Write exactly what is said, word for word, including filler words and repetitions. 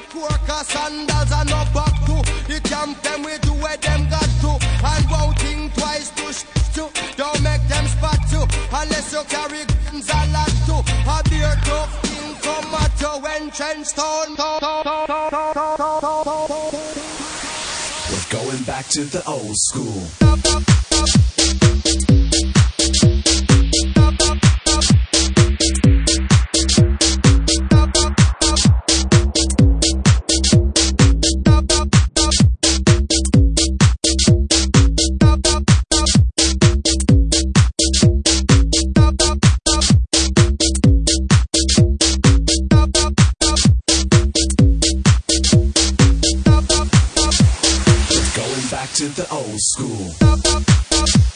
Corker sandals and no back to the camp them we do where them got to. And won't think twice to sh to. Don't make them spot to. Unless you carry guns a lot to. A beer tough thing come at you when trench town. We're going back to the old school. To the old school.